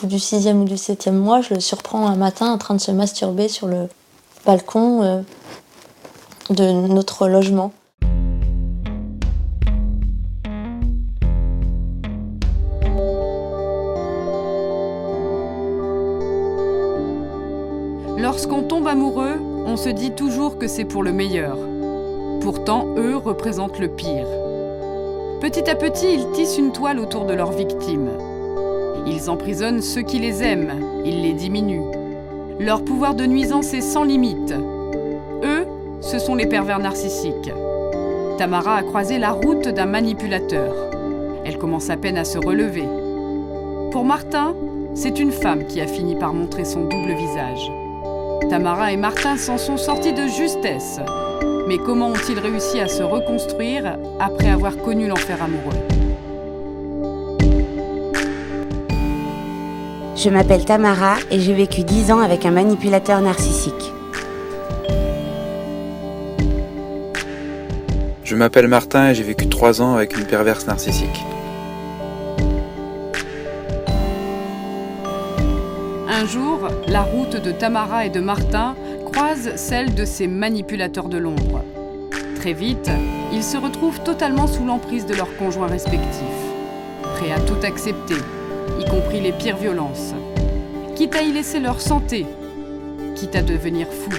bout du 6e ou du 7e mois, je le surprends un matin en train de se masturber sur le balcon de notre logement. Lorsqu'on tombe amoureux, on se dit toujours que c'est pour le meilleur. Pourtant, eux représentent le pire. Petit à petit, ils tissent une toile autour de leurs victimes. Ils emprisonnent ceux qui les aiment, ils les diminuent. Leur pouvoir de nuisance est sans limite. Eux, ce sont les pervers narcissiques. Tamara a croisé la route d'un manipulateur. Elle commence à peine à se relever. Pour Martin, c'est une femme qui a fini par montrer son double visage. Tamara et Martin s'en sont sortis de justesse. Mais comment ont-ils réussi à se reconstruire après avoir connu l'enfer amoureux ? Je m'appelle Tamara et j'ai vécu 10 ans avec un manipulateur narcissique. Je m'appelle Martin et j'ai vécu 3 ans avec une perverse narcissique. Un jour, la route de Tamara et de Martin croise celle de ces manipulateurs de l'ombre. Très vite, ils se retrouvent totalement sous l'emprise de leurs conjoints respectifs, prêts à tout accepter, y compris les pires violences, quitte à y laisser leur santé, quitte à devenir fous.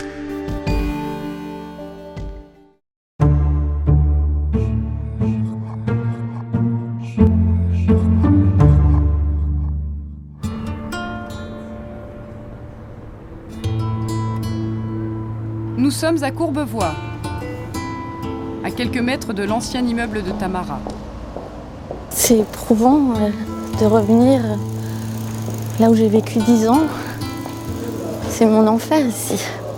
Nous sommes à Courbevoie, à quelques mètres de l'ancien immeuble de Tamara. C'est éprouvant de revenir là où j'ai vécu 10 ans. C'est mon enfer ici.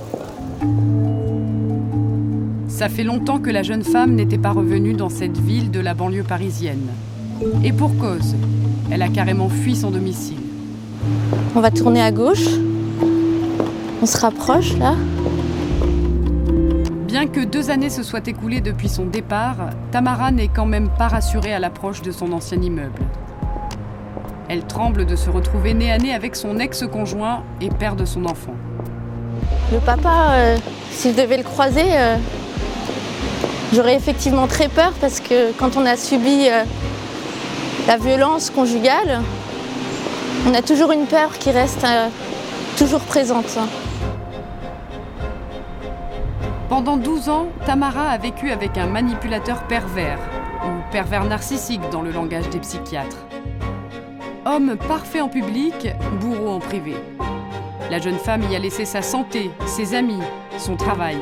Ça fait longtemps que la jeune femme n'était pas revenue dans cette ville de la banlieue parisienne. Et pour cause, elle a carrément fui son domicile. On va tourner à gauche. On se rapproche là. Bien que 2 années se soient écoulées depuis son départ, Tamara n'est quand même pas rassurée à l'approche de son ancien immeuble. Elle tremble de se retrouver nez à nez avec son ex-conjoint et père de son enfant. Le papa, si je devais le croiser, j'aurais effectivement très peur parce que quand on a subi la violence conjugale, on a toujours une peur qui reste toujours présente. Pendant 12 ans, Tamara a vécu avec un manipulateur pervers, ou pervers narcissique dans le langage des psychiatres. Homme parfait en public, bourreau en privé. La jeune femme y a laissé sa santé, ses amis, son travail.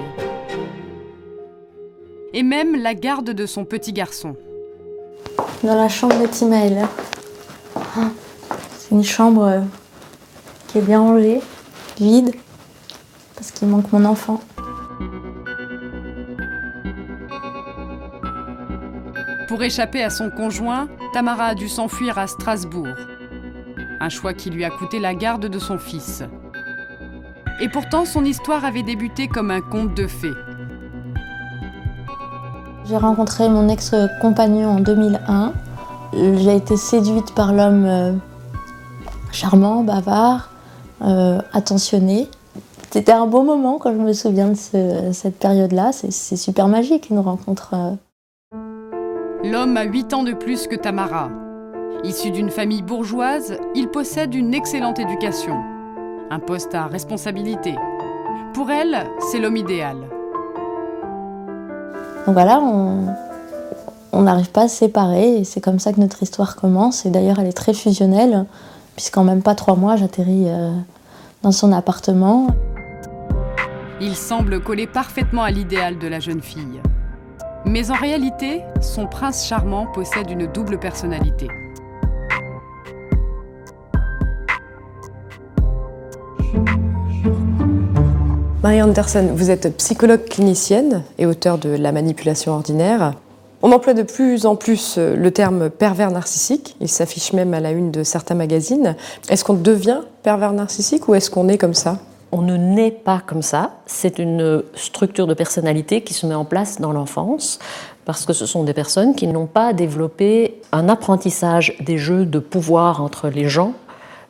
Et même la garde de son petit garçon. Dans la chambre de Timaël. C'est une chambre qui est bien rangée, vide, parce qu'il manque mon enfant. Pour échapper à son conjoint, Tamara a dû s'enfuir à Strasbourg. Un choix qui lui a coûté la garde de son fils. Et pourtant, son histoire avait débuté comme un conte de fées. J'ai rencontré mon ex-compagnon en 2001. J'ai été séduite par l'homme charmant, bavard, attentionné. C'était un beau moment quand je me souviens de cette période-là. C'est super magique, une rencontre. L'homme a 8 ans de plus que Tamara. Issu d'une famille bourgeoise, il possède une excellente éducation. Un poste à responsabilité. Pour elle, c'est l'homme idéal. Donc voilà, on n'arrive pas à se séparer et c'est comme ça que notre histoire commence. Et d'ailleurs, elle est très fusionnelle, puisqu'en même pas 3 mois, j'atterris dans son appartement. Il semble coller parfaitement à l'idéal de la jeune fille. Mais en réalité, son prince charmant possède une double personnalité. Marie Anderson, vous êtes psychologue clinicienne et auteure de La manipulation ordinaire. On emploie de plus en plus le terme pervers narcissique. Il s'affiche même à la une de certains magazines. Est-ce qu'on devient pervers narcissique ou est-ce qu'on est comme ça ? On ne naît pas comme ça, c'est une structure de personnalité qui se met en place dans l'enfance parce que ce sont des personnes qui n'ont pas développé un apprentissage des jeux de pouvoir entre les gens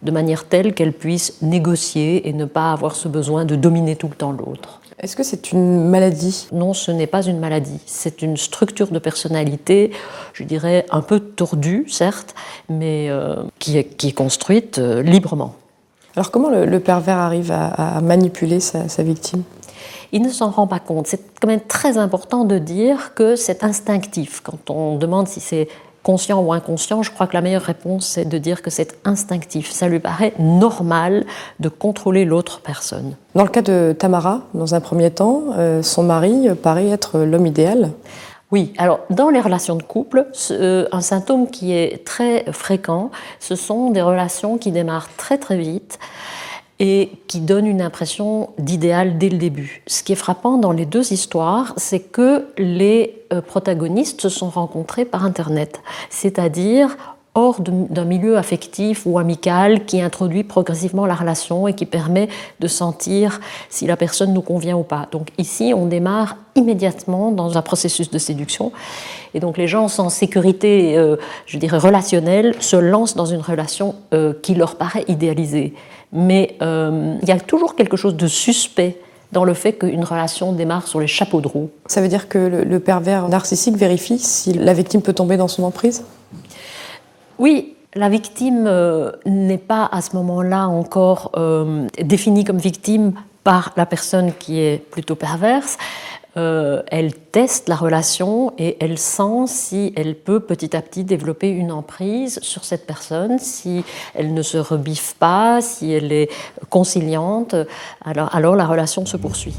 de manière telle qu'elle puisse négocier et ne pas avoir ce besoin de dominer tout le temps l'autre. Est-ce que c'est une maladie? Non, ce n'est pas une maladie. C'est une structure de personnalité, je dirais, un peu tordue, certes, mais qui est construite librement. Alors comment le pervers arrive à manipuler sa victime? Il ne s'en rend pas compte. C'est quand même très important de dire que c'est instinctif. Quand on demande si c'est conscient ou inconscient, je crois que la meilleure réponse, c'est de dire que c'est instinctif. Ça lui paraît normal de contrôler l'autre personne. Dans le cas de Tamara, dans un premier temps, son mari paraît être l'homme idéal. Oui, alors dans les relations de couple, un symptôme qui est très fréquent, ce sont des relations qui démarrent très très vite et qui donnent une impression d'idéal dès le début. Ce qui est frappant dans les deux histoires, c'est que les protagonistes se sont rencontrés par Internet, c'est-à-dire hors d'un milieu affectif ou amical qui introduit progressivement la relation et qui permet de sentir si la personne nous convient ou pas. Donc ici, on démarre immédiatement dans un processus de séduction. Et donc les gens sans sécurité, je dirais relationnelle, se lancent dans une relation qui leur paraît idéalisée. Mais il y a toujours quelque chose de suspect dans le fait qu'une relation démarre sur les chapeaux de roue. Ça veut dire que le pervers narcissique vérifie si la victime peut tomber dans son emprise ? Oui, la victime n'est pas à ce moment-là encore définie comme victime par la personne qui est plutôt perverse. Elle teste la relation et elle sent si elle peut petit à petit développer une emprise sur cette personne, si elle ne se rebiffe pas, si elle est conciliante, alors la relation se poursuit.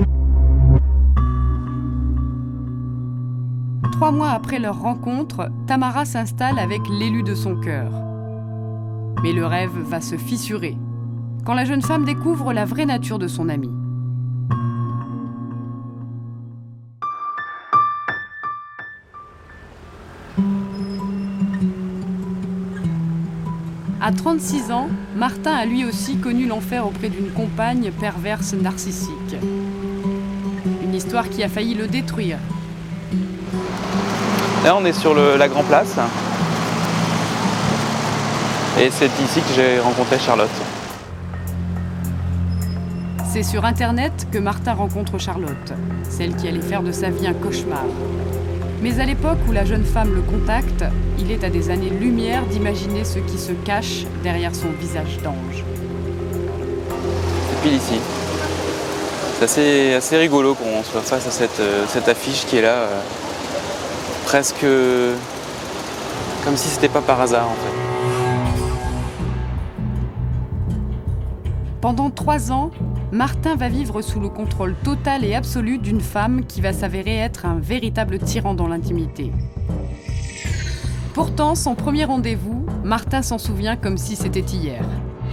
3 mois après leur rencontre, Tamara s'installe avec l'élu de son cœur. Mais le rêve va se fissurer quand la jeune femme découvre la vraie nature de son ami. À 36 ans, Martin a lui aussi connu l'enfer auprès d'une compagne perverse narcissique. Une histoire qui a failli le détruire. Là, on est sur la Grand Place. Et c'est ici que j'ai rencontré Charlotte. C'est sur Internet que Martin rencontre Charlotte, celle qui allait faire de sa vie un cauchemar. Mais à l'époque où la jeune femme le contacte, il est à des années-lumière d'imaginer ce qui se cache derrière son visage d'ange. C'est pile ici. C'est assez rigolo qu'on soit face à cette affiche qui est là, presque comme si c'était pas par hasard en fait. Pendant 3 ans, Martin va vivre sous le contrôle total et absolu d'une femme qui va s'avérer être un véritable tyran dans l'intimité. Pourtant, son premier rendez-vous, Martin s'en souvient comme si c'était hier.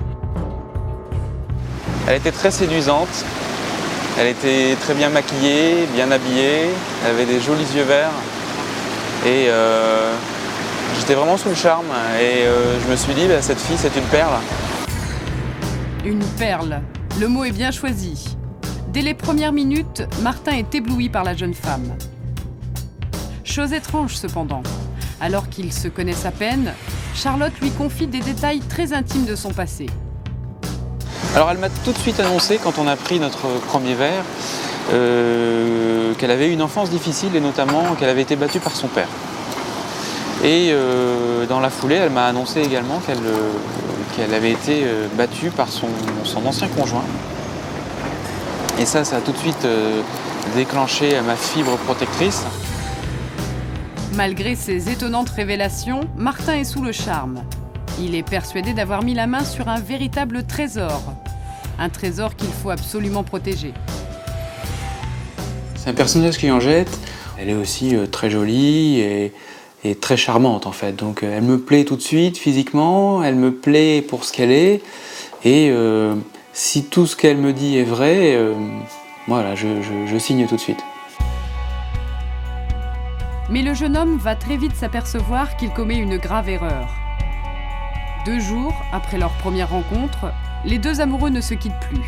Elle était très séduisante, elle était très bien maquillée, bien habillée, elle avait des jolis yeux verts et j'étais vraiment sous le charme et je me suis dit, cette fille c'est une perle. Une perle. Le mot est bien choisi. Dès les premières minutes, Martin est ébloui par la jeune femme. Chose étrange cependant. Alors qu'ils se connaissent à peine, Charlotte lui confie des détails très intimes de son passé. Alors elle m'a tout de suite annoncé, quand on a pris notre premier verre, qu'elle avait eu une enfance difficile et notamment qu'elle avait été battue par son père. Et dans la foulée, elle m'a annoncé également qu'elle avait été battue par son ancien conjoint. Et ça a tout de suite déclenché ma fibre protectrice. Malgré ces étonnantes révélations, Martin est sous le charme. Il est persuadé d'avoir mis la main sur un véritable trésor. Un trésor qu'il faut absolument protéger. C'est un personnage qui en jette. Elle est aussi très jolie et très charmante en fait. Donc elle me plaît tout de suite physiquement, elle me plaît pour ce qu'elle est. Et si tout ce qu'elle me dit est vrai, voilà, je signe tout de suite. Mais le jeune homme va très vite s'apercevoir qu'il commet une grave erreur. 2 jours après leur première rencontre, les deux amoureux ne se quittent plus.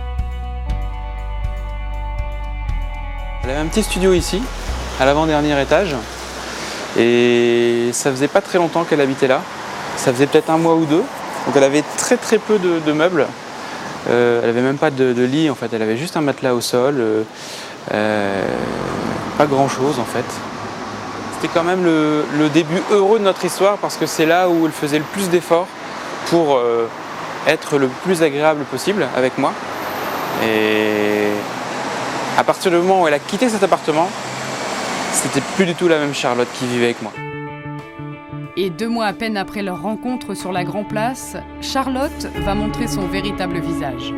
Elle avait un petit studio ici, à l'avant-dernier étage. Et ça faisait pas très longtemps qu'elle habitait là. Ça faisait peut-être 1 mois ou 2. Donc elle avait très très peu de meubles. Elle n'avait même pas de lit en fait, elle avait juste un matelas au sol. Pas grand chose en fait. C'était quand même le début heureux de notre histoire parce que c'est là où elle faisait le plus d'efforts pour être le plus agréable possible avec moi. Et à partir du moment où elle a quitté cet appartement, c'était plus du tout la même Charlotte qui vivait avec moi. Et 2 mois à peine après leur rencontre sur la Grand Place, Charlotte va montrer son véritable visage.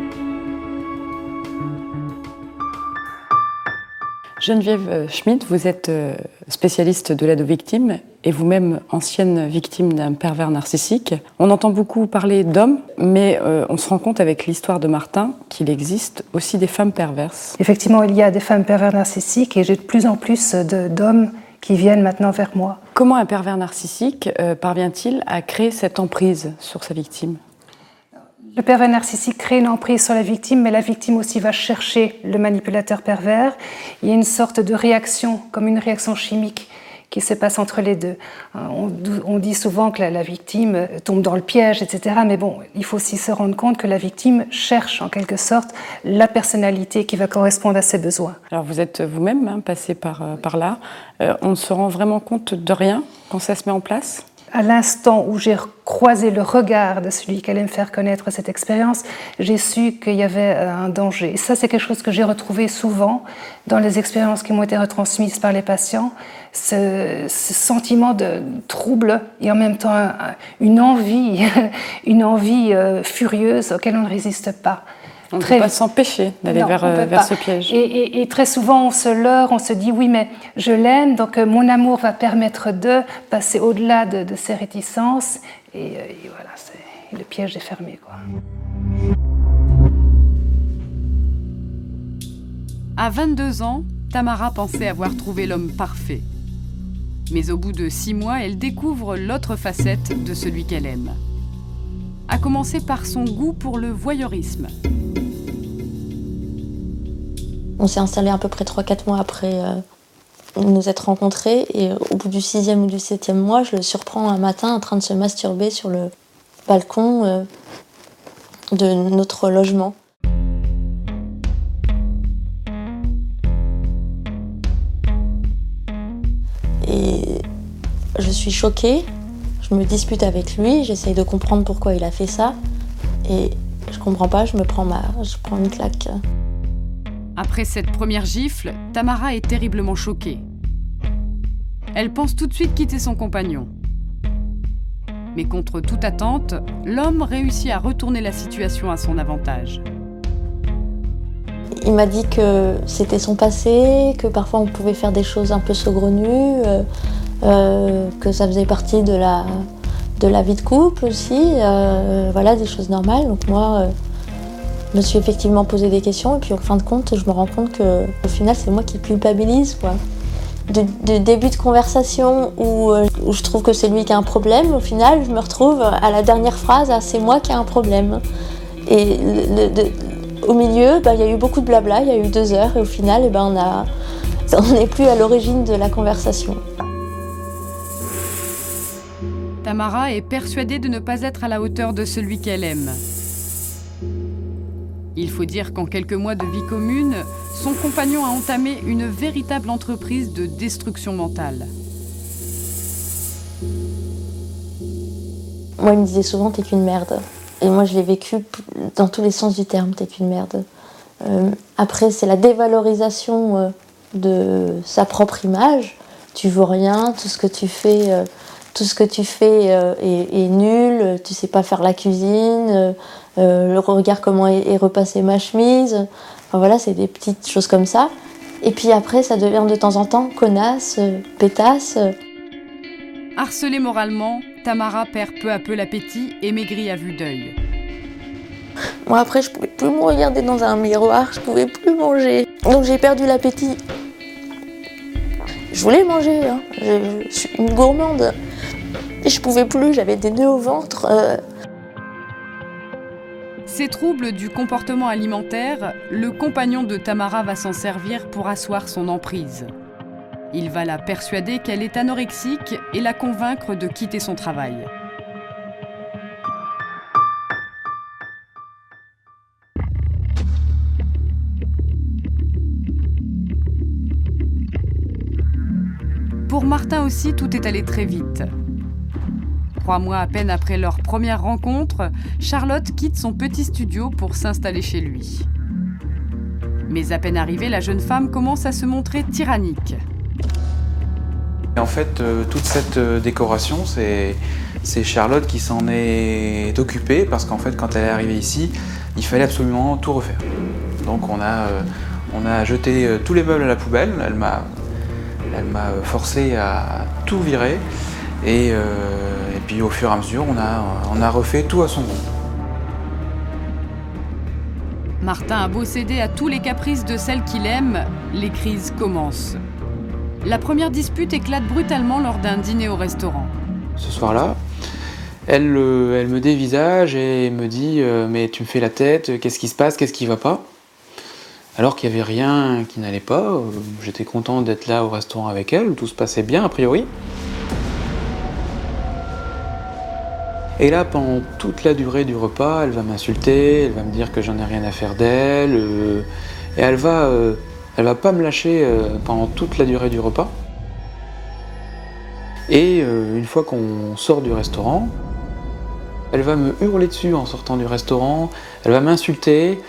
Geneviève Schmidt, vous êtes spécialiste de l'aide aux victimes et vous-même ancienne victime d'un pervers narcissique. On entend beaucoup parler d'hommes, mais on se rend compte avec l'histoire de Martin qu'il existe aussi des femmes perverses. Effectivement, il y a des femmes pervers narcissiques et j'ai de plus en plus d'hommes qui viennent maintenant vers moi. Comment un pervers narcissique parvient-il à créer cette emprise sur sa victime ? Le pervers narcissique crée une emprise sur la victime, mais la victime aussi va chercher le manipulateur pervers. Il y a une sorte de réaction, comme une réaction chimique, qui se passe entre les deux. On dit souvent que la victime tombe dans le piège, etc. Mais bon, il faut aussi se rendre compte que la victime cherche en quelque sorte la personnalité qui va correspondre à ses besoins. Alors vous êtes vous-même passé par là. On ne se rend vraiment compte de rien quand ça se met en place ? À l'instant où j'ai croisé le regard de celui qui allait me faire connaître cette expérience, j'ai su qu'il y avait un danger. Et ça, c'est quelque chose que j'ai retrouvé souvent dans les expériences qui m'ont été retransmises par les patients. Ce sentiment de trouble et en même temps une envie furieuse auquel on ne résiste pas. On ne peut pas s'empêcher d'aller vers ce piège. Et très souvent, on se leurre, on se dit « oui, mais je l'aime, donc mon amour va permettre de passer au-delà de ces réticences. » Et voilà, le piège est fermé, quoi. À 22 ans, Tamara pensait avoir trouvé l'homme parfait. Mais au bout de 6 mois, elle découvre l'autre facette de celui qu'elle aime. À commencer par son goût pour le voyeurisme. On s'est installé à peu près 3-4 mois après nous être rencontrés et au bout du 6e ou du 7e mois, je le surprends un matin en train de se masturber sur le balcon de notre logement. Et je suis choquée, je me dispute avec lui, j'essaye de comprendre pourquoi il a fait ça et je comprends pas, je prends une claque. Après cette première gifle, Tamara est terriblement choquée. Elle pense tout de suite quitter son compagnon. Mais contre toute attente, l'homme réussit à retourner la situation à son avantage. Il m'a dit que c'était son passé, que parfois on pouvait faire des choses un peu saugrenues, que ça faisait partie de la vie de couple aussi, voilà, des choses normales. Donc moi, je me suis effectivement posé des questions et puis en fin de compte, je me rends compte qu'au final, c'est moi qui culpabilise, quoi. Du début de conversation où je trouve que c'est lui qui a un problème, au final, je me retrouve à la dernière phrase, c'est moi qui ai un problème. Et au milieu, il y a eu beaucoup de blabla, il y a eu 2 heures et au final, on n'est plus à l'origine de la conversation. Tamara est persuadée de ne pas être à la hauteur de celui qu'elle aime. Il faut dire qu'en quelques mois de vie commune, son compagnon a entamé une véritable entreprise de destruction mentale. Moi, il me disait souvent « t'es qu'une merde ». Et moi, je l'ai vécu dans tous les sens du terme, « t'es qu'une merde ». Après, c'est la dévalorisation de sa propre image. Tu vaux rien, tout ce que tu fais est nul, tu sais pas faire la cuisine, le regard comment est repassée ma chemise. Enfin, voilà, c'est des petites choses comme ça. Et puis après, ça devient de temps en temps connasse, pétasse. Harcelée moralement, Tamara perd peu à peu l'appétit et maigrit à vue d'œil. Moi, après, je pouvais plus me regarder dans un miroir, je pouvais plus manger. Donc j'ai perdu l'appétit. Je voulais manger, hein. Je suis une gourmande. Et je pouvais plus, j'avais des nœuds au ventre. Ces troubles du comportement alimentaire, le compagnon de Tamara va s'en servir pour asseoir son emprise. Il va la persuader qu'elle est anorexique et la convaincre de quitter son travail. pour Martin aussi, tout est allé très vite. 3 mois à peine après leur première rencontre, Charlotte quitte son petit studio pour s'installer chez lui. Mais à peine arrivée, la jeune femme commence à se montrer tyrannique. En fait, toute cette décoration, c'est Charlotte qui s'en est occupée parce qu'en fait, quand elle est arrivée ici, il fallait absolument tout refaire. Donc on a jeté tous les meubles à la poubelle. Elle m'a forcé à tout virer et puis au fur et à mesure, on a refait tout à son goût. Martin a beau céder à tous les caprices de celle qu'il aime, les crises commencent. La première dispute éclate brutalement lors d'un dîner au restaurant. Ce soir-là, elle me dévisage et me dit « Mais tu me fais la tête, qu'est-ce qui se passe, qu'est-ce qui va pas ?» Alors qu'il n'y avait rien qui n'allait pas, j'étais content d'être là au restaurant avec elle, tout se passait bien a priori. Et là, pendant toute la durée du repas, elle va m'insulter, elle va me dire que j'en ai rien à faire d'elle, et elle va pas me lâcher pendant toute la durée du repas. Et une fois qu'on sort du restaurant, elle va me hurler dessus en sortant du restaurant, elle va m'insulter.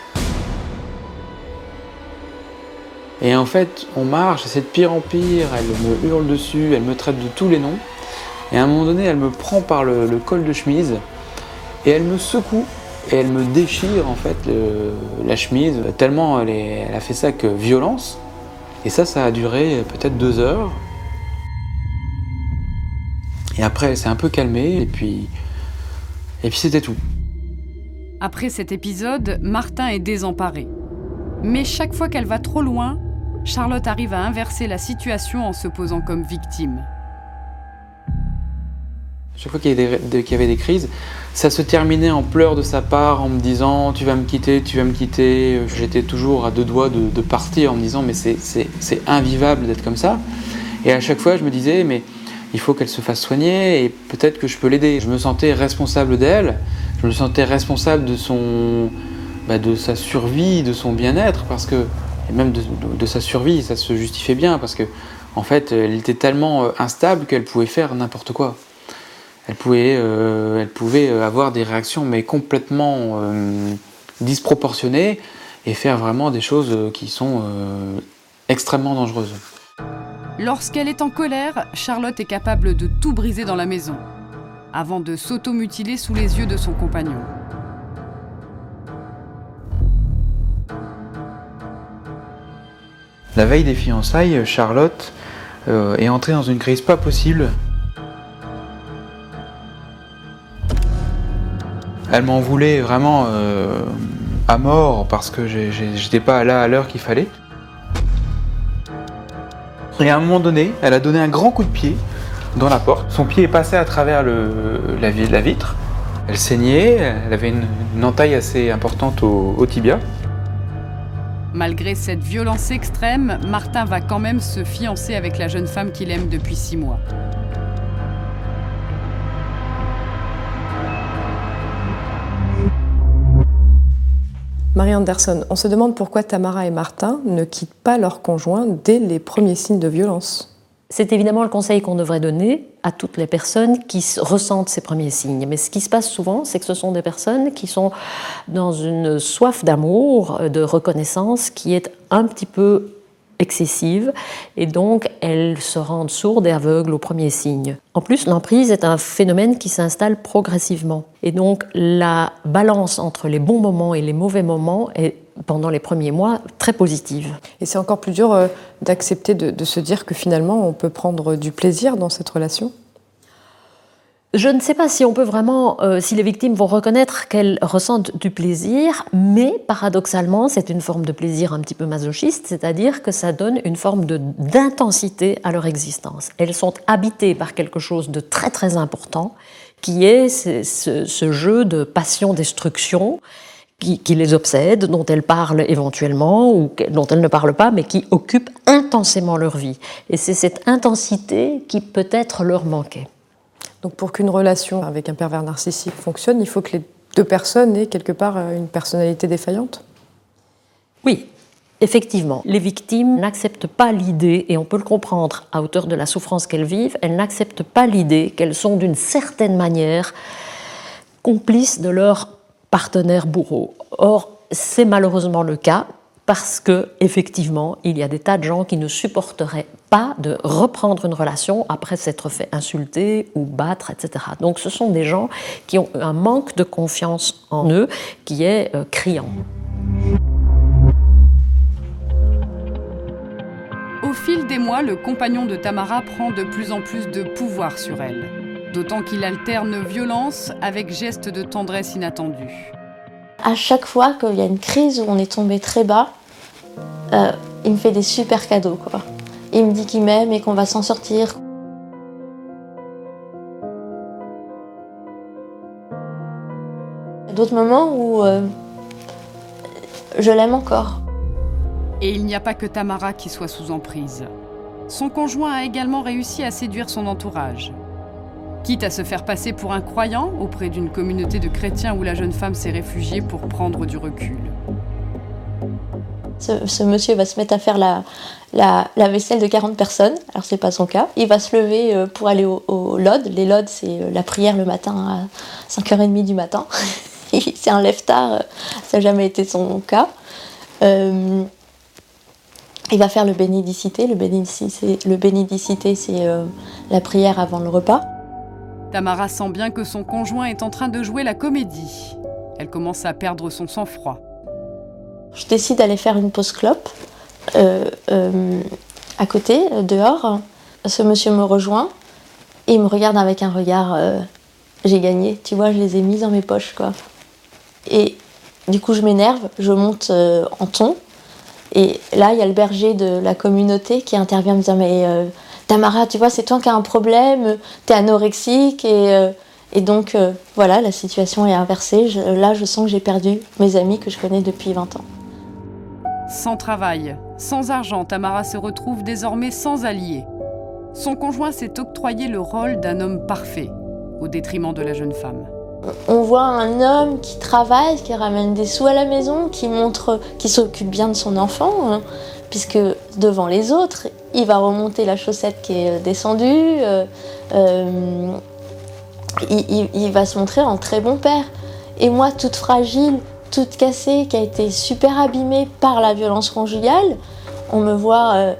Et en fait, on marche, c'est de pire en pire, elle me hurle dessus, elle me traite de tous les noms. Et à un moment donné, elle me prend par le col de chemise et elle me secoue et elle me déchire en fait la chemise, tellement elle a fait ça avec violence. Et ça a duré peut-être 2 heures. Et après, elle s'est un peu calmée et puis c'était tout. Après cet épisode, Martin est désemparé. Mais chaque fois qu'elle va trop loin, Charlotte arrive à inverser la situation en se posant comme victime. Chaque fois qu'il y avait des crises, ça se terminait en pleurs de sa part, en me disant « tu vas me quitter, tu vas me quitter ». J'étais toujours à 2 doigts de partir en me disant « mais c'est invivable d'être comme ça ». Et à chaque fois, je me disais « mais il faut qu'elle se fasse soigner et peut-être que je peux l'aider ». Je me sentais responsable d'elle, je me sentais responsable de sa survie, de son bien-être, parce que, et même de sa survie, ça se justifiait bien, parce que en fait, elle était tellement instable qu'elle pouvait faire n'importe quoi. Elle pouvait avoir des réactions mais complètement disproportionnées et faire vraiment des choses qui sont extrêmement dangereuses. Lorsqu'elle est en colère, Charlotte est capable de tout briser dans la maison, avant de s'automutiler sous les yeux de son compagnon. La veille des fiançailles, Charlotte est entrée dans une crise pas possible. Elle m'en voulait vraiment à mort parce que j'étais pas là à l'heure qu'il fallait. Et à un moment donné, elle a donné un grand coup de pied dans la porte. Son pied est passé à travers la vitre. Elle saignait, elle avait une entaille assez importante au tibia. Malgré cette violence extrême, Martin va quand même se fiancer avec la jeune femme qu'il aime depuis 6 mois. Marie Anderson, on se demande pourquoi Tamara et Martin ne quittent pas leur conjoint dès les premiers signes de violence. C'est évidemment le conseil qu'on devrait donner à toutes les personnes qui ressentent ces premiers signes. Mais ce qui se passe souvent, c'est que ce sont des personnes qui sont dans une soif d'amour, de reconnaissance qui est un petit peu excessive et donc elles se rendent sourdes et aveugles aux premiers signes. En plus, l'emprise est un phénomène qui s'installe progressivement et donc la balance entre les bons moments et les mauvais moments est pendant les premiers mois très positive. Et c'est encore plus dur d'accepter de se dire que finalement on peut prendre du plaisir dans cette relation ? Je ne sais pas si on peut vraiment, si les victimes vont reconnaître qu'elles ressentent du plaisir, mais paradoxalement, c'est une forme de plaisir un petit peu masochiste, c'est-à-dire que ça donne une forme d'intensité à leur existence. Elles sont habitées par quelque chose de très très important, qui est ce jeu de passion-destruction qui les obsède, dont elles parlent éventuellement, ou dont elles ne parlent pas, mais qui occupe intensément leur vie. Et c'est cette intensité qui peut-être leur manquait. Donc pour qu'une relation avec un pervers narcissique fonctionne, il faut que les 2 personnes aient quelque part une personnalité défaillante ? Oui, Effectivement, les victimes n'acceptent pas l'idée, et on peut le comprendre à hauteur de la souffrance qu'elles vivent, elles n'acceptent pas l'idée qu'elles sont d'une certaine manière complices de leur partenaire bourreau. Or, c'est malheureusement le cas parce que, effectivement, il y a des tas de gens qui ne supporteraient pas de reprendre une relation après s'être fait insulter ou battre, etc. Donc ce sont des gens qui ont un manque de confiance en eux qui est criant. Au fil des mois, le compagnon de Tamara prend de plus en plus de pouvoir sur elle. D'autant qu'il alterne violence avec gestes de tendresse inattendus. À chaque fois qu'il y a une crise où on est tombé très bas, il me fait des super cadeaux, quoi. Il me dit qu'il m'aime et qu'on va s'en sortir. Il y a d'autres moments où je l'aime encore. Et il n'y a pas que Tamara qui soit sous emprise. Son conjoint a également réussi à séduire son entourage. Quitte à se faire passer pour un croyant auprès d'une communauté de chrétiens où la jeune femme s'est réfugiée pour prendre du recul. Ce monsieur va se mettre à faire la vaisselle de 40 personnes, alors c'est pas son cas. Il va se lever pour aller au Lod. Les Lods, c'est la prière le matin à 5h30 du matin. C'est un lève-tard, ça n'a jamais été son cas. Il va faire le bénédicité. Le bénédicité, c'est la prière avant le repas. Tamara sent bien que son conjoint est en train de jouer la comédie. Elle commence à perdre son sang-froid. Je décide d'aller faire une pause clope à côté, dehors. Ce monsieur me rejoint et il me regarde avec un regard j'ai gagné, tu vois, je les ai mises dans mes poches, quoi. Et du coup, je m'énerve, je monte en ton. Et là, il y a le berger de la communauté qui intervient en me disant mais Tamara, tu vois, c'est toi qui as un problème, t'es anorexique et donc voilà, la situation est inversée. Là, je sens que j'ai perdu mes amis que je connais depuis 20 ans. Sans travail, sans argent, Tamara se retrouve désormais sans alliés. Son conjoint s'est octroyé le rôle d'un homme parfait, au détriment de la jeune femme. On voit un homme qui travaille, qui ramène des sous à la maison, qui s'occupe bien de son enfant, hein, puisque devant les autres, il va remonter la chaussette qui est descendue, il va se montrer en très bon père. Et moi, toute fragile, toute cassée, qui a été super abîmée par la violence conjugale, on me voit,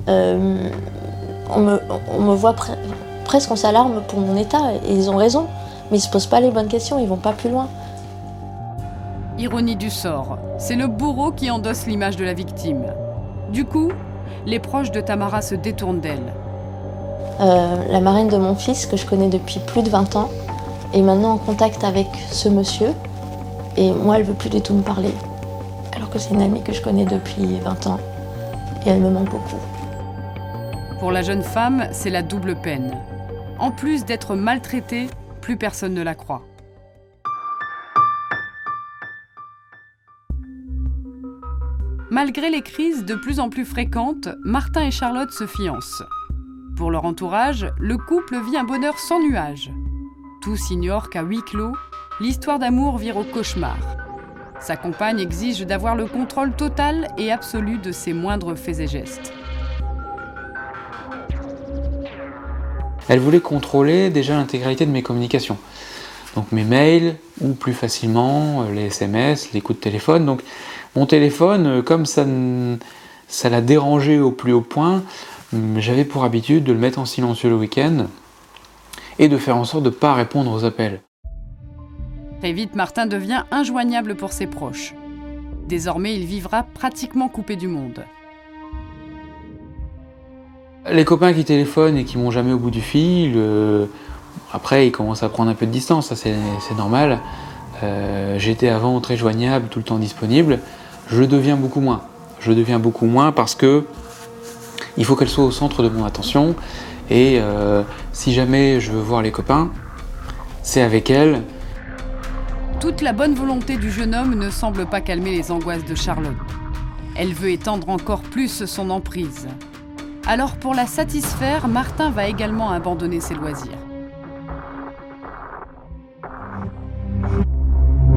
presque on s'alarme pour mon état, et ils ont raison. Mais ils ne se posent pas les bonnes questions, ils ne vont pas plus loin. Ironie du sort, c'est le bourreau qui endosse l'image de la victime. Du coup, les proches de Tamara se détournent d'elle. La marraine de mon fils, que je connais depuis plus de 20 ans, est maintenant en contact avec ce monsieur. Et moi, elle ne veut plus du tout me parler. Alors que c'est une amie que je connais depuis 20 ans. Et elle me manque beaucoup. Pour la jeune femme, c'est la double peine. En plus d'être maltraitée, plus personne ne la croit. Malgré les crises de plus en plus fréquentes, Martin et Charlotte se fiancent. Pour leur entourage, le couple vit un bonheur sans nuages. Tous ignorent qu'à huis clos, l'histoire d'amour vire au cauchemar. Sa compagne exige d'avoir le contrôle total et absolu de ses moindres faits et gestes. Elle voulait contrôler déjà l'intégralité de mes communications. Donc mes mails, ou plus facilement les SMS, les coups de téléphone. Donc mon téléphone, comme ça l'a dérangé au plus haut point, j'avais pour habitude de le mettre en silencieux le week-end et de faire en sorte de ne pas répondre aux appels. Très vite, Martin devient injoignable pour ses proches. Désormais, il vivra pratiquement coupé du monde. Les copains qui téléphonent et qui m'ont jamais au bout du fil, après ils commencent à prendre un peu de distance, ça c'est normal. J'étais avant très joignable, tout le temps disponible. Je le deviens beaucoup moins. Je le deviens beaucoup moins parce que il faut qu'elle soit au centre de mon attention. Et si jamais je veux voir les copains, c'est avec elle. Toute la bonne volonté du jeune homme ne semble pas calmer les angoisses de Charlotte. Elle veut étendre encore plus son emprise. Alors pour la satisfaire, Martin va également abandonner ses loisirs.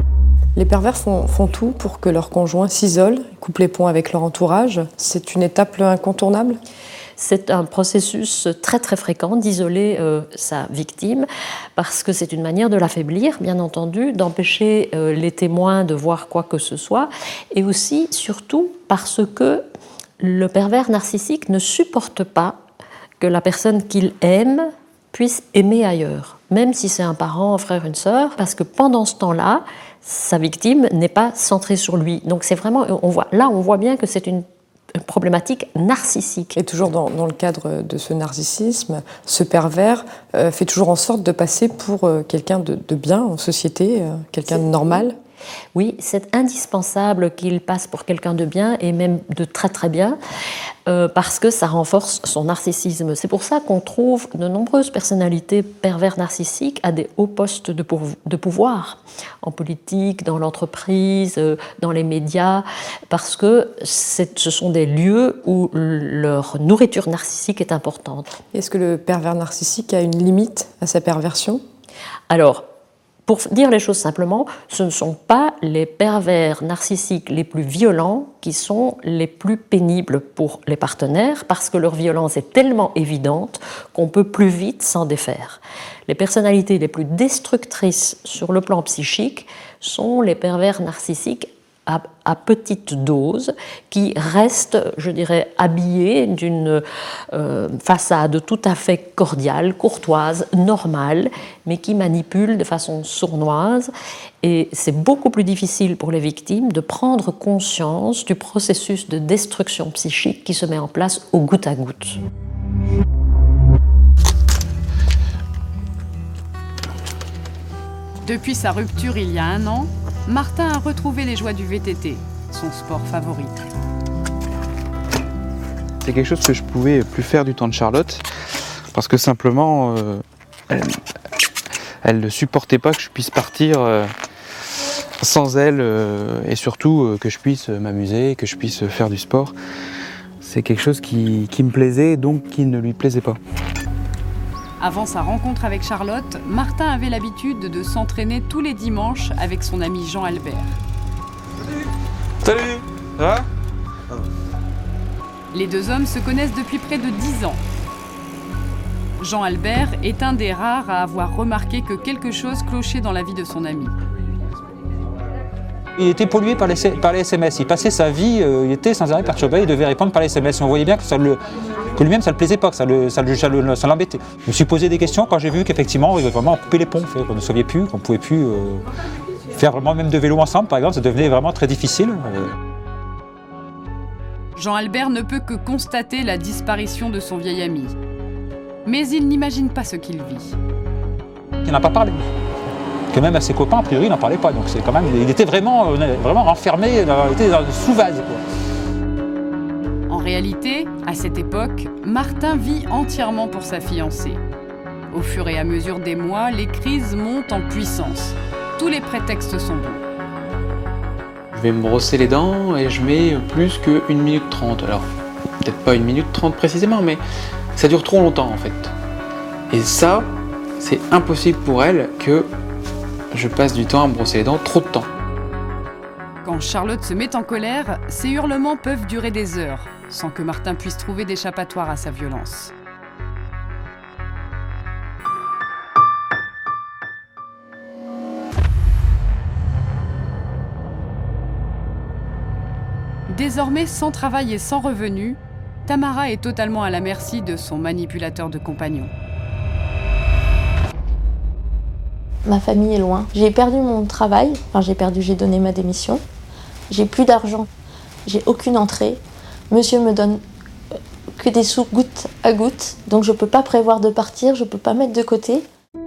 Les pervers font tout pour que leur conjoint s'isole, coupe les ponts avec leur entourage. C'est une étape incontournable ? C'est un processus très très fréquent d'isoler sa victime parce que c'est une manière de l'affaiblir, bien entendu, d'empêcher les témoins de voir quoi que ce soit, et aussi, surtout, parce que le pervers narcissique ne supporte pas que la personne qu'il aime puisse aimer ailleurs, même si c'est un parent, un frère, une sœur, parce que pendant ce temps-là, sa victime n'est pas centrée sur lui. Donc c'est vraiment, on voit bien que c'est une problématique narcissique. Et toujours dans le cadre de ce narcissisme, ce pervers fait toujours en sorte de passer pour quelqu'un de bien en société, quelqu'un de normal. Oui, c'est indispensable qu'il passe pour quelqu'un de bien et même de très très bien parce que ça renforce son narcissisme. C'est pour ça qu'on trouve de nombreuses personnalités pervers narcissiques à des hauts postes de pouvoir, en politique, dans l'entreprise, dans les médias, parce que ce sont des lieux où leur nourriture narcissique est importante. Est-ce que le pervers narcissique a une limite à sa perversion ? Alors, pour dire les choses simplement, ce ne sont pas les pervers narcissiques les plus violents qui sont les plus pénibles pour les partenaires parce que leur violence est tellement évidente qu'on peut plus vite s'en défaire. Les personnalités les plus destructrices sur le plan psychique sont les pervers narcissiques à petite dose, qui restent, je dirais, habillés d'une façade tout à fait cordiale, courtoise, normale, mais qui manipulent de façon sournoise. Et c'est beaucoup plus difficile pour les victimes de prendre conscience du processus de destruction psychique qui se met en place au goutte à goutte. Depuis sa rupture il y a 1 an, Martin a retrouvé les joies du VTT, son sport favori. C'est quelque chose que je pouvais plus faire du temps de Charlotte, parce que simplement, elle ne supportait pas que je puisse partir sans elle, et surtout que je puisse m'amuser, que je puisse faire du sport. C'est quelque chose qui me plaisait, donc qui ne lui plaisait pas. Avant sa rencontre avec Charlotte, Martin avait l'habitude de s'entraîner tous les dimanches avec son ami Jean Albert. Salut, ça va ? Les deux hommes se connaissent depuis près de 10 ans. Jean Albert est un des rares à avoir remarqué que quelque chose clochait dans la vie de son ami. Il était pollué par les SMS. Il passait sa vie, il était sans arrêt perturbé, il devait répondre par les SMS. Et on voyait bien que lui-même, ça ne le plaisait pas, que ça l'embêtait. Je me suis posé des questions quand j'ai vu qu'effectivement, il avait vraiment coupé les ponts, qu'on ne savait plus, qu'on ne pouvait plus faire vraiment même de vélo ensemble, par exemple. Ça devenait vraiment très difficile. Jean Albert ne peut que constater la disparition de son vieil ami. Mais il n'imagine pas ce qu'il vit. Il n'a pas parlé. Que même à ses copains, a priori, il n'en parlait pas. Donc c'est quand même, il était vraiment renfermé, il était sous vase, quoi. En réalité, à cette époque, Martin vit entièrement pour sa fiancée. Au fur et à mesure des mois, les crises montent en puissance. Tous les prétextes sont bons. Je vais me brosser les dents et je mets plus que 1 minute 30. Alors, peut-être pas 1 minute 30 précisément, mais ça dure trop longtemps en fait. Et ça, c'est impossible pour elle que je passe du temps à me brosser les dents trop de temps. Quand Charlotte se met en colère, ses hurlements peuvent durer des heures, sans que Martin puisse trouver d'échappatoire à sa violence. Désormais sans travail et sans revenu, Tamara est totalement à la merci de son manipulateur de compagnons. Ma famille est loin. J'ai perdu mon travail, j'ai donné ma démission. J'ai plus d'argent, j'ai aucune entrée. Monsieur me donne que des sous goutte à goutte, donc je peux pas prévoir de partir, je peux pas mettre de côté.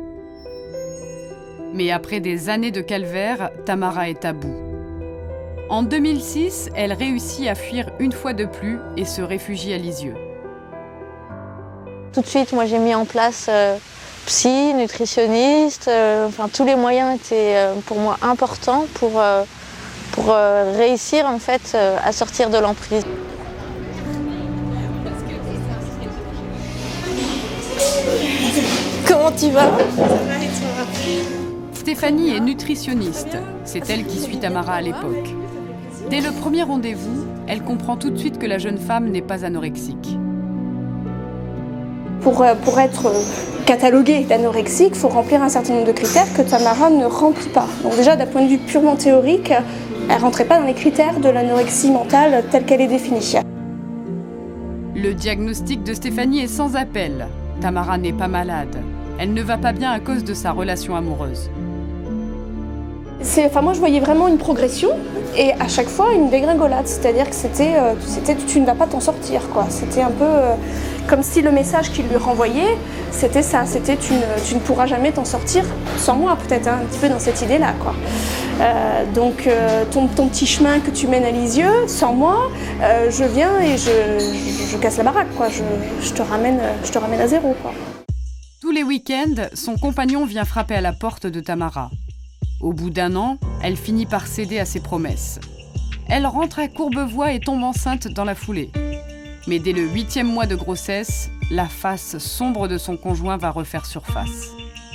Mais après des années de calvaire, Tamara est à bout. En 2006, elle réussit à fuir une fois de plus et se réfugie à Lisieux. Tout de suite, moi j'ai mis en place psy, nutritionniste, tous les moyens étaient pour moi importants pour réussir en fait à sortir de l'emprise. Comment tu vas ? Stéphanie est nutritionniste. C'est elle qui suit Tamara à l'époque. Dès le premier rendez-vous, elle comprend tout de suite que la jeune femme n'est pas anorexique. Pour être cataloguée d'anorexique, il faut remplir un certain nombre de critères que Tamara ne remplit pas. Donc déjà, d'un point de vue purement théorique, elle ne rentrait pas dans les critères de l'anorexie mentale telle qu'elle est définie. Le diagnostic de Stéphanie est sans appel. Tamara n'est pas malade. Elle ne va pas bien à cause de sa relation amoureuse. Moi, je voyais vraiment une progression et à chaque fois une dégringolade. C'est-à-dire que c'était tu ne vas pas t'en sortir, quoi. C'était un peu comme si le message qu'il lui renvoyait, c'était ça. C'était tu ne pourras jamais t'en sortir sans moi, peut-être, hein, un petit peu dans cette idée-là, quoi. Donc ton petit chemin que tu mènes à Lisieux, sans moi, je viens et je casse la baraque, quoi. Je te ramène à zéro, quoi. Tous les week-ends, son compagnon vient frapper à la porte de Tamara. Au bout d'1 an, elle finit par céder à ses promesses. Elle rentre à Courbevoie et tombe enceinte dans la foulée. Mais dès le 8e mois de grossesse, la face sombre de son conjoint va refaire surface.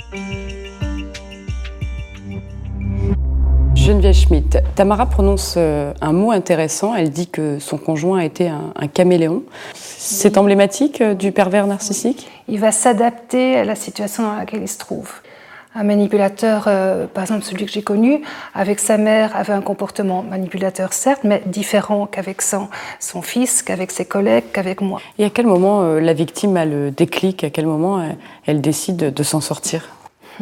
Geneviève Schmitt, Tamara prononce un mot intéressant. Elle dit que son conjoint était un caméléon. C'est emblématique du pervers narcissique ? Il va s'adapter à la situation dans laquelle il se trouve. Un manipulateur, par exemple celui que j'ai connu, avec sa mère avait un comportement manipulateur certes, mais différent qu'avec son fils, qu'avec ses collègues, qu'avec moi. Et à quel moment la victime a le déclic ? À quel moment elle décide de s'en sortir ?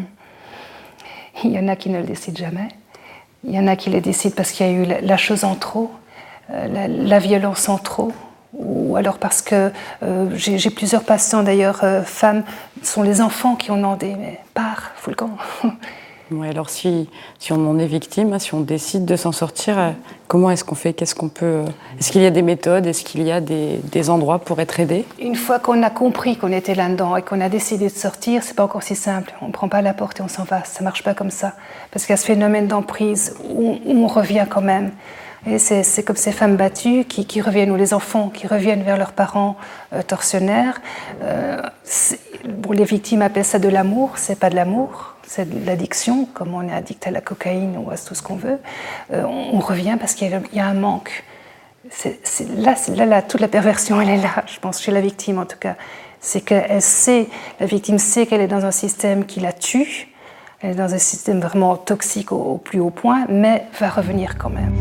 Il y en a qui ne le décident jamais. Il y en a qui le décident parce qu'il y a eu la chose en trop, la violence en trop. Ou alors parce que j'ai plusieurs patients d'ailleurs, femmes, sont les enfants qui ont demandé, mais pars, fous le camp. Ouais, alors si on en est victime, si on décide de s'en sortir, comment est-ce qu'on fait ? Qu'est-ce qu'on peut... Est-ce qu'il y a des méthodes ? Est-ce qu'il y a des endroits pour être aidé ? Une fois qu'on a compris qu'on était là-dedans et qu'on a décidé de sortir, c'est pas encore si simple. On ne prend pas la porte et on s'en va, ça marche pas comme ça. Parce qu'il y a ce phénomène d'emprise où on revient quand même. Et c'est comme ces femmes battues qui reviennent, ou les enfants qui reviennent vers leurs parents tortionnaires. Les victimes appellent ça de l'amour, c'est pas de l'amour, c'est de l'addiction, comme on est addict à la cocaïne ou à tout ce qu'on veut. On revient parce qu'il y a un manque. Là, toute la perversion, elle est là, je pense, chez la victime en tout cas. C'est que la victime sait qu'elle est dans un système qui la tue, elle est dans un système vraiment toxique au plus haut point, mais va revenir quand même.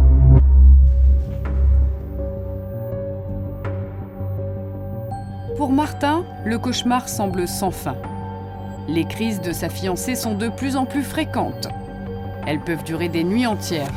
Pour Martin, le cauchemar semble sans fin. Les crises de sa fiancée sont de plus en plus fréquentes. Elles peuvent durer des nuits entières.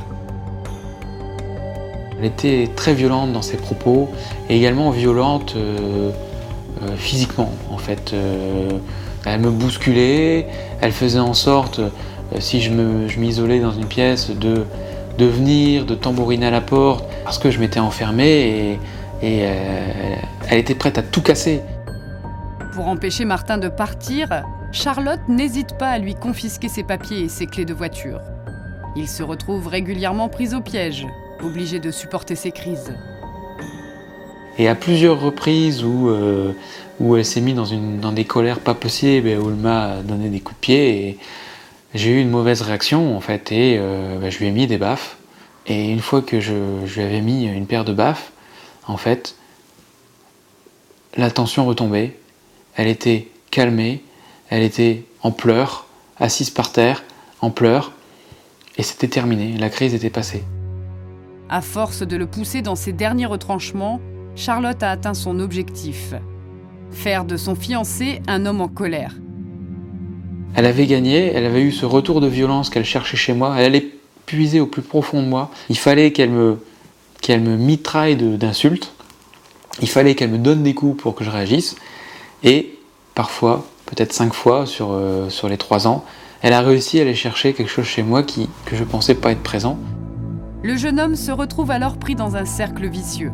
Elle était très violente dans ses propos et également violente physiquement, en fait. Elle me bousculait, elle faisait en sorte, si je m'isolais dans une pièce, de venir, de tambouriner à la porte, parce que je m'étais enfermé et elle était prête à tout casser. Pour empêcher Martin de partir, Charlotte n'hésite pas à lui confisquer ses papiers et ses clés de voiture. Il se retrouve régulièrement pris au piège, obligé de supporter ses crises. Et à plusieurs reprises où elle s'est mise dans des colères pas possibles, où elle m'a donné des coups de pied, et j'ai eu une mauvaise réaction en fait, et je lui ai mis des baffes. Et une fois que je lui avais mis une paire de baffes, en fait, la tension retombait, elle était calmée, elle était en pleurs, assise par terre, en pleurs, et c'était terminé, la crise était passée. À force de le pousser dans ses derniers retranchements, Charlotte a atteint son objectif. Faire de son fiancé un homme en colère. Elle avait gagné, elle avait eu ce retour de violence qu'elle cherchait chez moi, elle allait puiser au plus profond de moi. Il fallait qu'elle me mitraille d'insultes, il fallait qu'elle me donne des coups pour que je réagisse, et parfois, peut-être 5 fois sur les 3 ans, elle a réussi à aller chercher quelque chose chez moi que je pensais pas être présent. Le jeune homme se retrouve alors pris dans un cercle vicieux.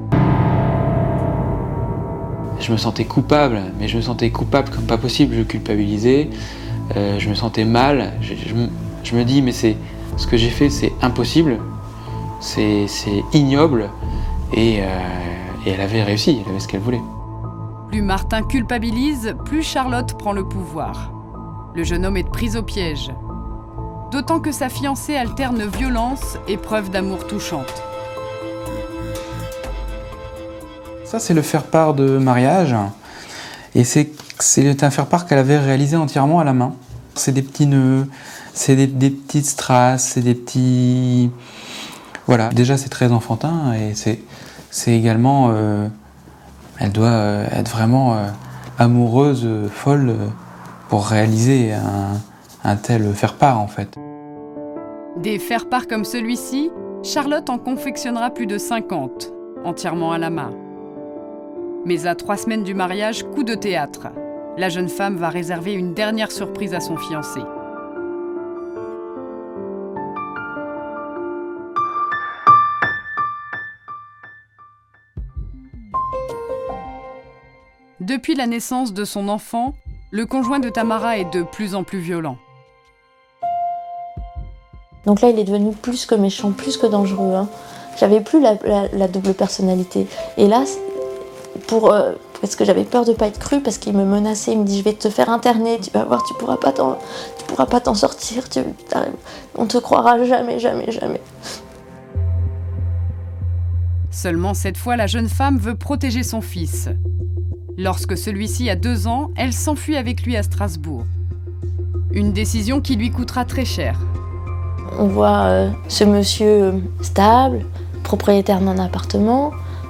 Je me sentais coupable, mais je me sentais coupable comme pas possible, je culpabilisais, je me sentais mal, je me dis mais ce que j'ai fait c'est impossible, c'est ignoble, et elle avait réussi, elle avait ce qu'elle voulait. Plus Martin culpabilise, plus Charlotte prend le pouvoir. Le jeune homme est pris au piège. d'autant que sa fiancée alterne violence et preuves d'amour touchantes. Ça, c'est le faire-part de mariage. Et c'est un faire-part qu'elle avait réalisé entièrement à la main. C'est des petits nœuds, c'est des petites strass, c'est des petits... Voilà. Déjà, c'est très enfantin et c'est également... elle doit être vraiment amoureuse, folle, pour réaliser un tel faire-part, en fait. Des faire-part comme celui-ci, Charlotte en confectionnera plus de 50, entièrement à la main. Mais à 3 semaines du mariage, coup de théâtre. La jeune femme va réserver une dernière surprise à son fiancé. Depuis la naissance de son enfant, le conjoint de Tamara est de plus en plus violent. Donc là, il est devenu plus que méchant, plus que dangereux. Hein. J'avais plus la double personnalité. Et là, parce que j'avais peur de ne pas être crue, parce qu'il me menaçait, il me dit « je vais te faire interner, tu vas voir, tu pourras pas t'en sortir, on te croira jamais, jamais, jamais ». Seulement cette fois, la jeune femme veut protéger son fils. Lorsque celui-ci a 2 ans, elle s'enfuit avec lui à Strasbourg. Une décision qui lui coûtera très cher. On voit ce monsieur stable, propriétaire d'un appartement,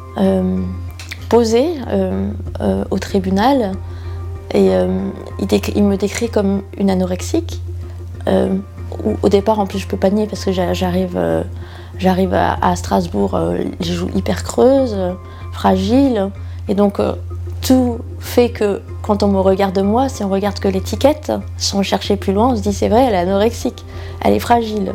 posé au tribunal, et il me décrit comme une anorexique. Au départ, en plus, je peux pas nier parce que j'arrive à Strasbourg, les joues hyper creuses, fragiles, et donc tout fait que quand on me regarde moi, si on regarde que l'étiquette, si on cherchait plus loin, on se dit c'est vrai, elle est anorexique, elle est fragile.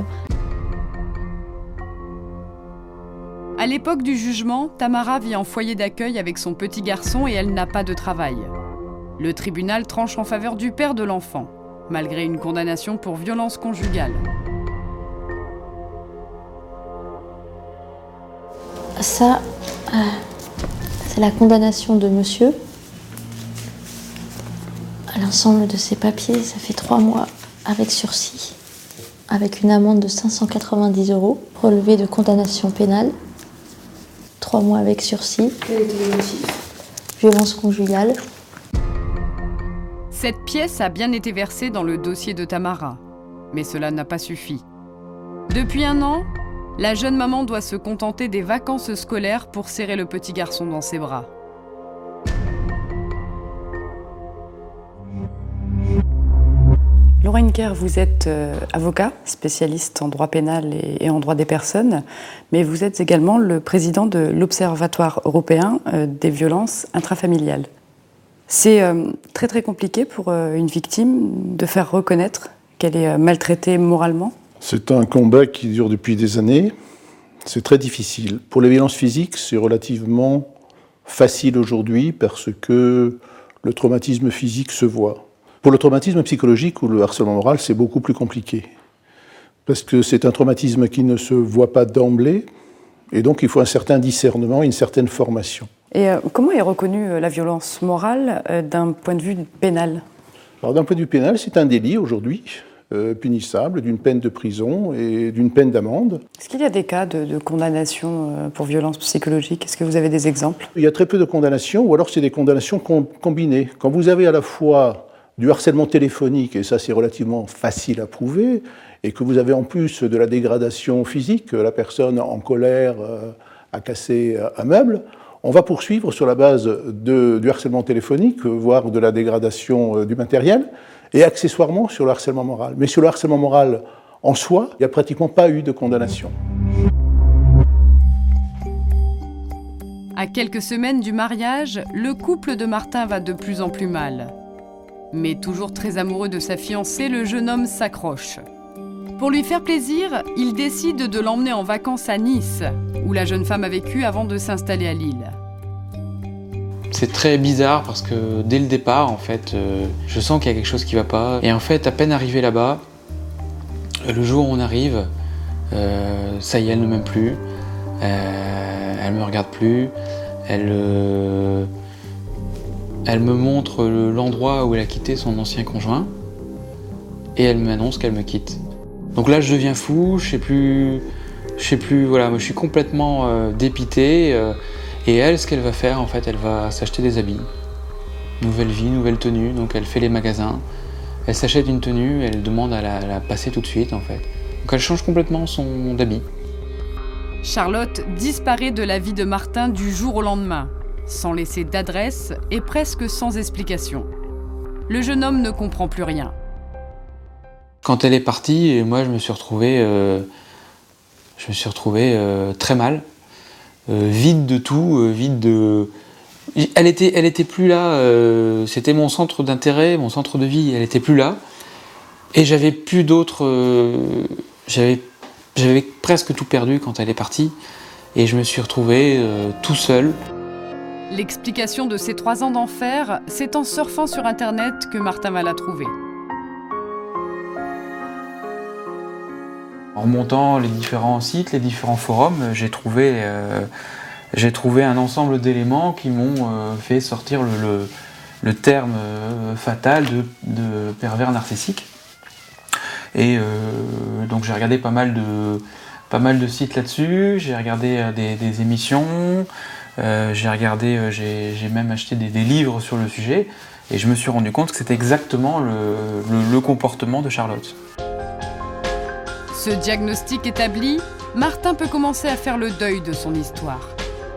À l'époque du jugement, Tamara vit en foyer d'accueil avec son petit garçon et elle n'a pas de travail. Le tribunal tranche en faveur du père de l'enfant, malgré une condamnation pour violence conjugale. Ça, c'est la condamnation de monsieur. À l'ensemble de ses papiers, ça fait 3 mois avec sursis, avec une amende de 590 €, relevé de condamnation pénale. 3 mois avec sursis. Quel était le motif ? Violence conjugale. Cette pièce a bien été versée dans le dossier de Tamara, mais cela n'a pas suffi. Depuis 1 an, la jeune maman doit se contenter des vacances scolaires pour serrer le petit garçon dans ses bras. Laura Inker, vous êtes avocat, spécialiste en droit pénal et en droit des personnes, mais vous êtes également le président de l'Observatoire européen des violences intrafamiliales. C'est très très compliqué pour une victime de faire reconnaître qu'elle est maltraitée moralement. C'est un combat qui dure depuis des années. C'est très difficile. Pour les violences physiques, c'est relativement facile aujourd'hui parce que le traumatisme physique se voit. Pour le traumatisme psychologique ou le harcèlement moral, c'est beaucoup plus compliqué. Parce que c'est un traumatisme qui ne se voit pas d'emblée, et donc il faut un certain discernement, une certaine formation. Et comment est reconnue la violence morale d'un point de vue pénal ? Alors d'un point de vue pénal, c'est un délit aujourd'hui, punissable d'une peine de prison et d'une peine d'amende. Est-ce qu'il y a des cas de condamnation pour violence psychologique ? Est-ce que vous avez des exemples ? Il y a très peu de condamnations, ou alors c'est des condamnations combinées. Quand vous avez à la fois du harcèlement téléphonique, et ça c'est relativement facile à prouver, et que vous avez en plus de la dégradation physique, la personne en colère a cassé un meuble, on va poursuivre sur la base du harcèlement téléphonique, voire de la dégradation du matériel, et accessoirement sur le harcèlement moral. Mais sur le harcèlement moral en soi, il n'y a pratiquement pas eu de condamnation. À quelques semaines du mariage, le couple de Martin va de plus en plus mal. Mais toujours très amoureux de sa fiancée, le jeune homme s'accroche. Pour lui faire plaisir, il décide de l'emmener en vacances à Nice, où la jeune femme a vécu avant de s'installer à Lille. C'est très bizarre parce que dès le départ, en fait, je sens qu'il y a quelque chose qui ne va pas. Et en fait, à peine arrivé là-bas, le jour où on arrive, ça y est, elle ne m'aime plus, elle ne me regarde plus, elle me montre l'endroit où elle a quitté son ancien conjoint et elle m'annonce qu'elle me quitte. Donc là, je deviens fou, je sais plus, voilà, moi, je suis complètement dépité. Et elle, ce qu'elle va faire, en fait, elle va s'acheter des habits. Nouvelle vie, nouvelle tenue, donc elle fait les magasins. Elle s'achète une tenue, elle demande à la passer tout de suite, en fait. Donc elle change complètement son d'habit. Charlotte disparaît de la vie de Martin du jour au lendemain, sans laisser d'adresse et presque sans explication. Le jeune homme ne comprend plus rien. Quand elle est partie, moi je me suis retrouvé très mal, vide de tout, vide de... Elle était plus là, c'était mon centre d'intérêt, mon centre de vie, elle était plus là. Et j'avais plus d'autres... J'avais presque tout perdu quand elle est partie. Et je me suis retrouvé tout seul. L'explication de ces 3 ans d'enfer, c'est en surfant sur Internet que Martin va la trouver. En remontant les différents sites, les différents forums, j'ai trouvé un ensemble d'éléments qui m'ont fait sortir le terme fatal de pervers narcissique. Et donc j'ai regardé pas mal de sites là-dessus, j'ai regardé des émissions, j'ai même acheté des livres sur le sujet, et je me suis rendu compte que c'était exactement le comportement de Charlotte. Ce diagnostic établi, Martin peut commencer à faire le deuil de son histoire.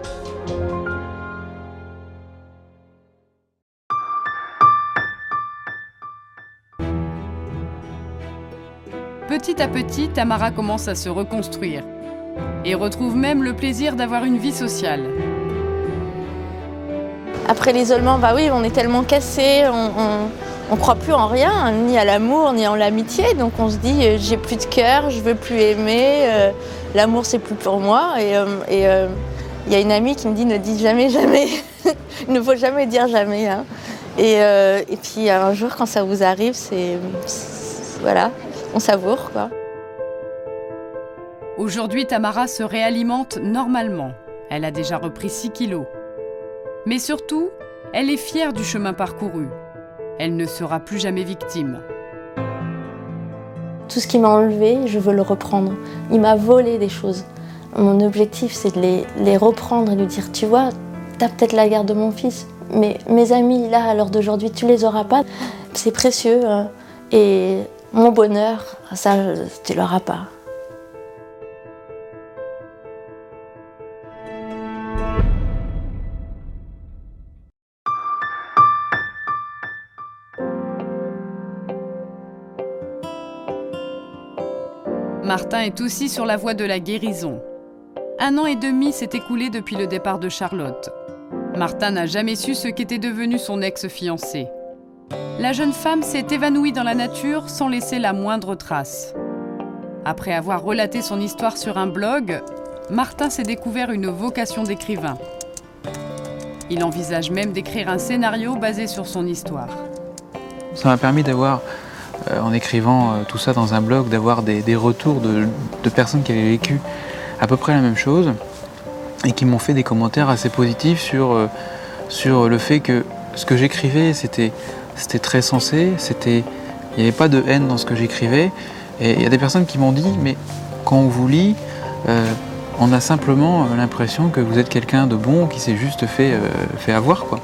Petit à petit, Tamara commence à se reconstruire et retrouve même le plaisir d'avoir une vie sociale. Après l'isolement, bah oui, on est tellement cassé, on croit plus en rien, ni à l'amour, ni en l'amitié. Donc on se dit, j'ai plus de cœur, je veux plus aimer, l'amour c'est plus pour moi. Et y a une amie qui me dit, ne dites jamais jamais, il ne faut jamais dire jamais. Hein. Et puis un jour, quand ça vous arrive, voilà, on savoure quoi. Aujourd'hui, Tamara se réalimente normalement. Elle a déjà repris 6 kilos. Mais surtout, elle est fière du chemin parcouru. Elle ne sera plus jamais victime. Tout ce qu'il m'a enlevé, je veux le reprendre. Il m'a volé des choses. Mon objectif, c'est de les reprendre et lui dire, tu vois, t'as peut-être la garde de mon fils, mais mes amis, là, à l'heure d'aujourd'hui, tu les auras pas. C'est précieux. Hein. Et mon bonheur, ça, tu l'auras pas. Martin est aussi sur la voie de la guérison. 1 an et demi s'est écoulé depuis le départ de Charlotte. Martin n'a jamais su ce qu'était devenu son ex-fiancé. La jeune femme s'est évanouie dans la nature sans laisser la moindre trace. Après avoir relaté son histoire sur un blog, Martin s'est découvert une vocation d'écrivain. Il envisage même d'écrire un scénario basé sur son histoire. Ça m'a permis d'avoir, en écrivant tout ça dans un blog, d'avoir des retours de personnes qui avaient vécu à peu près la même chose et qui m'ont fait des commentaires assez positifs sur le fait que ce que j'écrivais, c'était très sensé, il n'y avait pas de haine dans ce que j'écrivais. Et il y a des personnes qui m'ont dit, mais quand on vous lit, on a simplement l'impression que vous êtes quelqu'un de bon qui s'est juste fait avoir, quoi.